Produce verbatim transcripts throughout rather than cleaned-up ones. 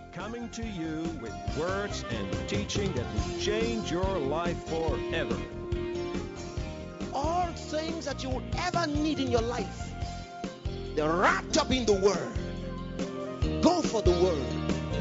coming to you with words and teaching that will change your life forever. All things that you will ever need in your life, they're wrapped up in the Word. Go for the Word.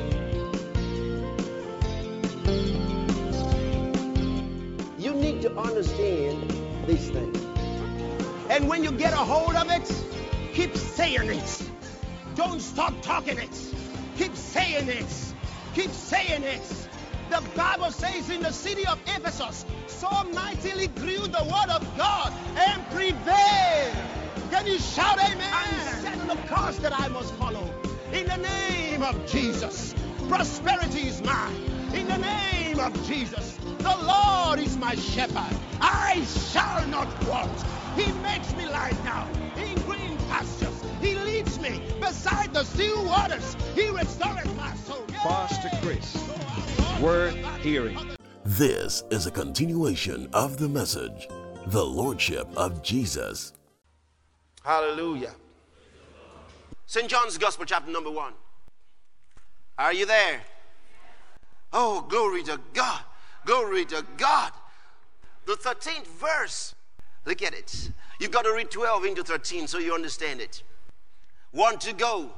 You need to understand these things. And when you get a hold of it, keep saying it. Don't stop talking it. Keep saying it. Keep saying it. The Bible says in the city of Ephesus, so mightily grew the word of God and prevailed. Can you shout amen? And set the course that I must follow. In the name of Jesus, prosperity is mine. In the name of Jesus, the Lord is my shepherd. I shall not want. He makes me lie down in green pastures. He leads me beside the still waters. He restores my soul. Yay! Pastor Chris, worth hearing. This is a continuation of the message, the Lordship of Jesus. Hallelujah. Saint John's Gospel, chapter number one. Are you there? Oh, glory to God. Glory to God. The thirteenth verse. Look at it. You've got to read twelve into thirteen so you understand it. Want to go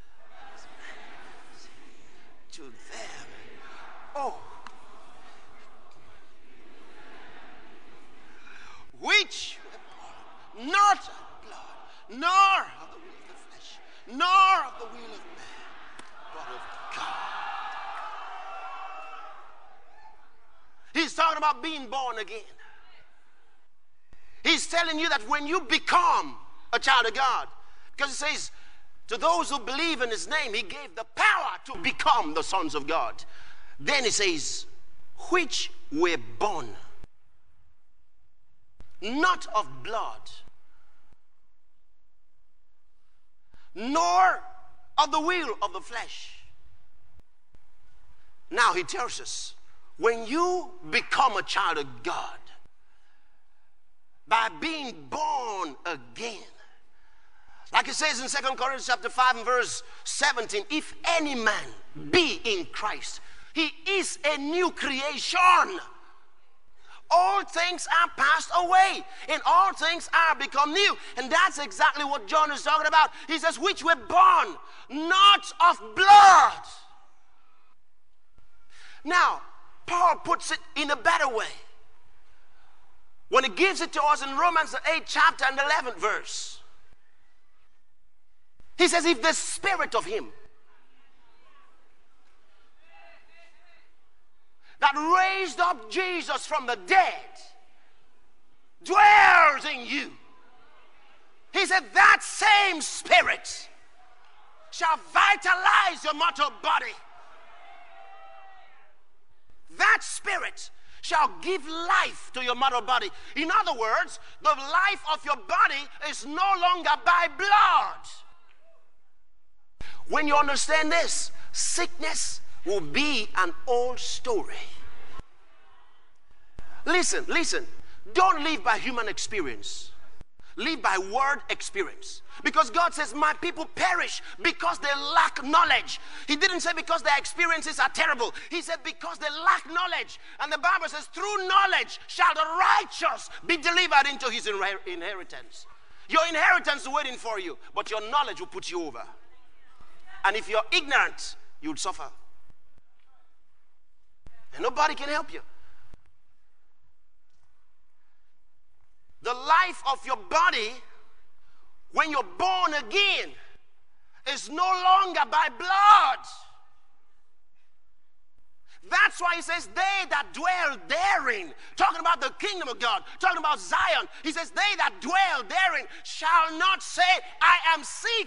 to them. Oh. Which not of blood, nor of the will of the flesh, nor of the will of man, but of God. He's talking about being born again. He's telling you that when you become a child of God, because he says, to those who believe in his name, he gave the power to become the sons of God. Then he says, which were born not of blood, nor of the will of the flesh. Now he tells us, when you become a child of God, by being born again, like it says in Second Corinthians chapter five and verse seventeen, if any man be in Christ, he is a new creation. All things are passed away, and all things are become new. And that's exactly what John is talking about. He says, which were born not of blood. Now, Paul puts it in a better way when he gives it to us in Romans the eighth chapter and eleventh verse. He says, if the spirit of him that raised up Jesus from the dead dwells in you, he said, that same spirit shall vitalize your mortal body. That spirit shall give life to your mortal body. In other words, the life of your body is no longer by blood. When you understand this, sickness will be an old story. Listen, listen. Don't live by human experience. Live by word experience. Because God says, my people perish because they lack knowledge. He didn't say because their experiences are terrible. He said because they lack knowledge. And the Bible says, through knowledge shall the righteous be delivered into his inheritance. Your inheritance is waiting for you, but your knowledge will put you over. And if you're ignorant, you'll suffer. And nobody can help you. The life of your body, when you're born again, is no longer by blood. That's why he says, they that dwell therein, talking about the kingdom of God, talking about Zion, he says, they that dwell therein shall not say, I am sick.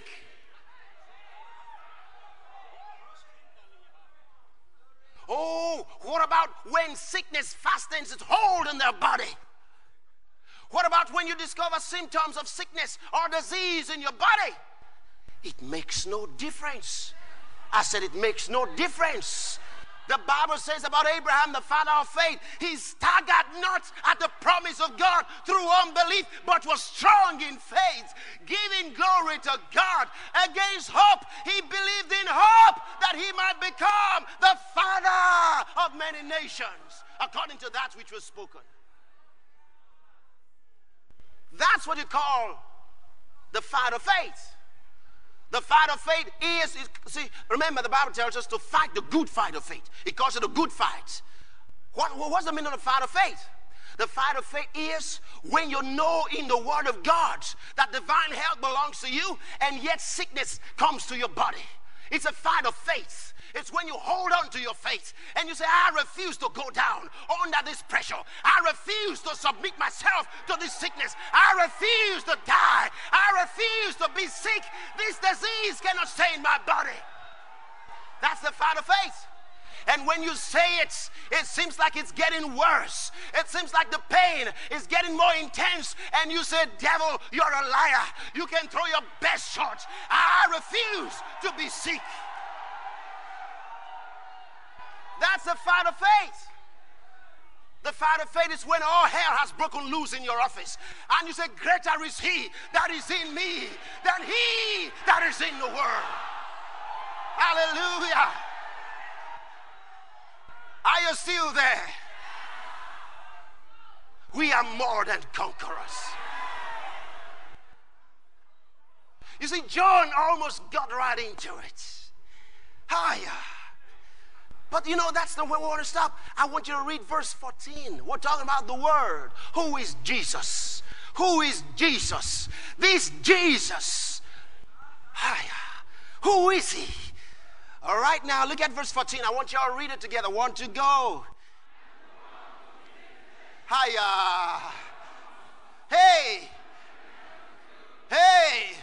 Oh, what about when sickness fastens its hold in their body? What about when you discover symptoms of sickness or disease in your body? It makes no difference. I said it makes no difference. The Bible says about Abraham, the father of faith, he staggered not at the promise of God through unbelief, but was strong in faith, giving glory to God. Against hope, he believed in hope that that he might become the father of many nations, according to that which was spoken. That's what you call the fight of faith. The fight of faith is, is, see, remember the Bible tells us to fight the good fight of faith. It calls it a good fight. What, what's the meaning of the fight of faith? The fight of faith is when you know in the Word of God that divine health belongs to you and yet sickness comes to your body. It's a fight of faith. It's when you hold on to your faith and you say, I refuse to go down under this pressure. I refuse to submit myself to this sickness. I refuse to die. I refuse to be sick. This disease cannot stay in my body. That's the fight of faith. And when you say it, it seems like it's getting worse. It seems like the pain is getting more intense. And you say, devil, you're a liar. You can throw your best shot. I refuse to be sick. That's the fight of faith. The fight of faith is when all hell has broken loose in your office. And you say, greater is he that is in me than he that is in the world. Hallelujah. Are you still there? We are more than conquerors. You see, John almost got right into it. Higher. But you know, that's the way we want to stop. I want you to read verse fourteen. We're talking about the Word. Who is Jesus? Who is Jesus? This Jesus. Higher. Who is he? All right, now look at verse fourteen. I want you all to read it together. One to go. Hiya. Hey. Hey.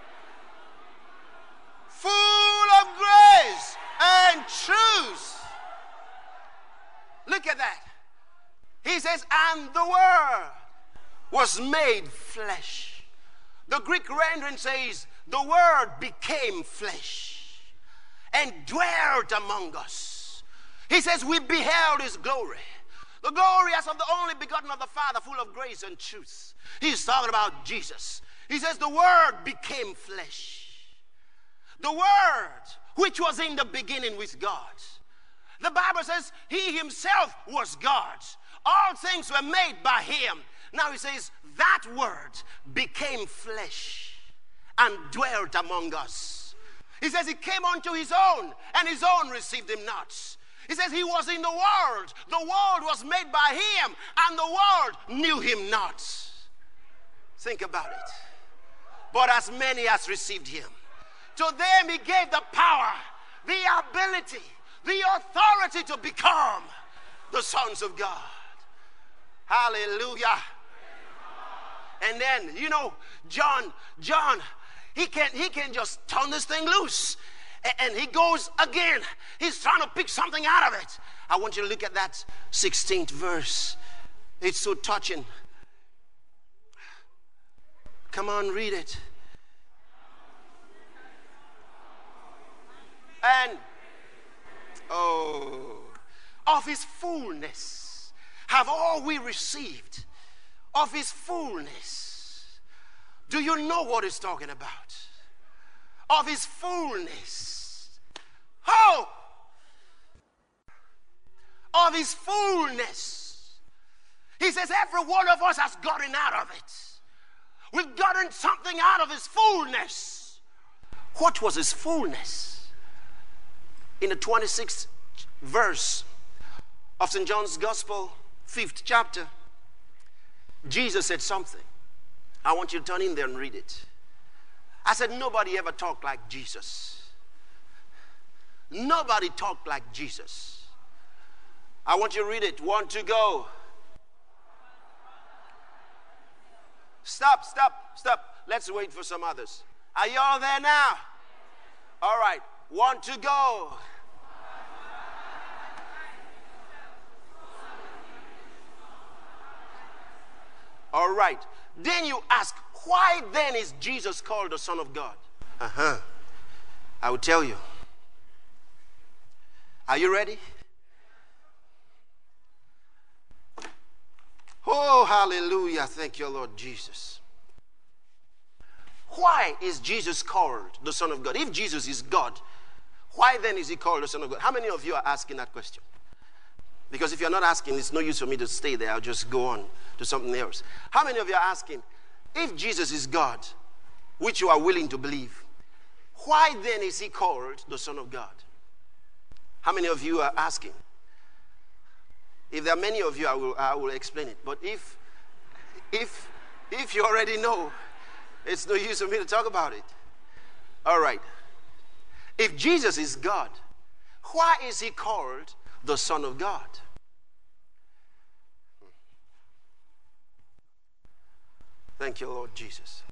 Full of grace and truth. Look at that. He says, and the Word was made flesh. The Greek rendering says, the Word became flesh and dwelt among us. He says, we beheld his glory. The glory as of the only begotten of the Father, full of grace and truth. He's talking about Jesus. He says, the Word became flesh. The Word, which was in the beginning with God. The Bible says, he himself was God. All things were made by him. Now he says, that Word became flesh and dwelt among us. He says he came unto his own, and his own received him not. He says he was in the world. The world was made by him, and the world knew him not. Think about it. But as many as received him, to them he gave the power, the ability, the authority to become the sons of God. Hallelujah. And then, you know, John, John, He can, he can just turn this thing loose. And he goes again. He's trying to pick something out of it. I want you to look at that sixteenth verse. It's so touching. Come on, read it. And, oh, of his fullness have all we received. Of his fullness. Do you know what he's talking about? Of his fullness. Oh! Of his fullness. He says every one of us has gotten out of it. We've gotten something out of his fullness. What was his fullness? In the twenty-sixth verse of Saint John's Gospel, fifth chapter, Jesus said something. I want you to turn in there and read it. I said, nobody ever talked like Jesus. Nobody talked like Jesus. I want you to read it. One to go. Stop, stop, stop. Let's wait for some others. Are you all there now? All right. One to go. All right. Then you ask, why then is Jesus called the Son of God? Uh-huh. I will tell you. Are you ready? Oh, hallelujah. Thank you, Lord Jesus. Why is Jesus called the Son of God? If Jesus is God, Why then is he called the Son of God? How many of you are asking that question? Because if you're not asking, it's no use for me to stay there. I'll just go on to something else. How many of you are asking, if Jesus is God, which you are willing to believe, why then is he called the Son of God? How many of you are asking? If there are many of you, I will, I will explain it. But if, if, if you already know, it's no use for me to talk about it. All right. If Jesus is God, why is he called the Son of God? Thank you, Lord Jesus.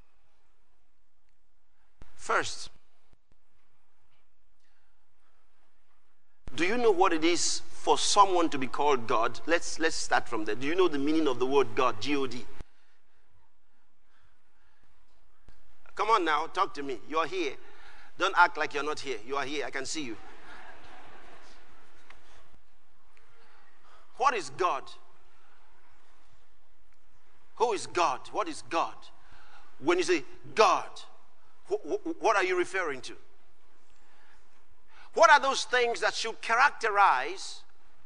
First, do you know what it is for someone to be called God? Let's, let's start from there. Do you know the meaning of the word God, G O D? Come on now, talk to me. You're here. Don't act like you're not here. You are here. I can see you. What is God? Who is God? What is God? When you say God, wh- wh- what are you referring to? What are those things that should characterize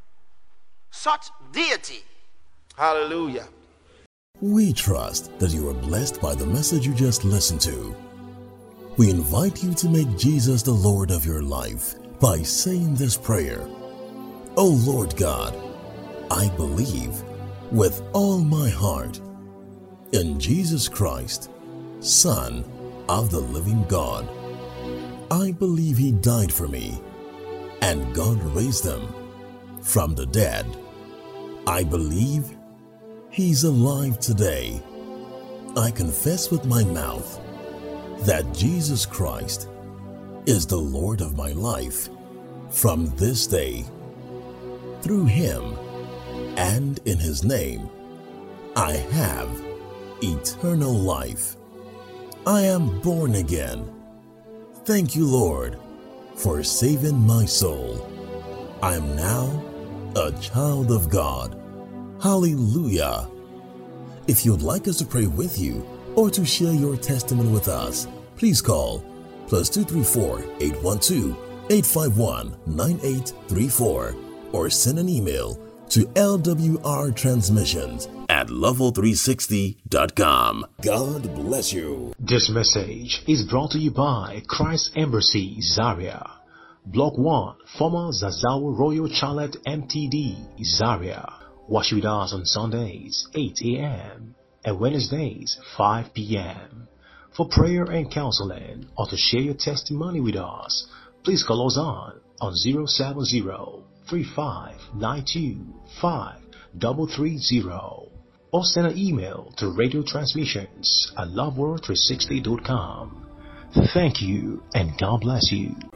such deity? Hallelujah. We trust that you are blessed by the message you just listened to. We invite you to make Jesus the Lord of your life by saying this prayer. Oh Lord God, I believe with all my heart in Jesus Christ, Son of the living God. I believe he died for me and God raised him from the dead. I believe he's alive today. I confess with my mouth that Jesus Christ is the Lord of my life from this day. Through him and in his name, I have eternal life. I am born again. Thank you, Lord, for saving my soul. I am now a child of God. Hallelujah. If you'd like us to pray with you or to share your testimony with us, please call plus two three four, eight one two, eight five one, nine eight three four or send an email to L W R transmissions at level three sixty dot com. God bless you. This message is brought to you by Christ Embassy, Zaria. Block one, former Zazawa Royal Charlotte M T D, Zaria. Watch with us on Sundays, eight a.m. and Wednesdays, five p.m. For prayer and counseling or to share your testimony with us, please call us on on zero seven zero, three five nine two, five three three zero or send an email to radio transmissions at love world three sixty dot com. Thank you and God bless you.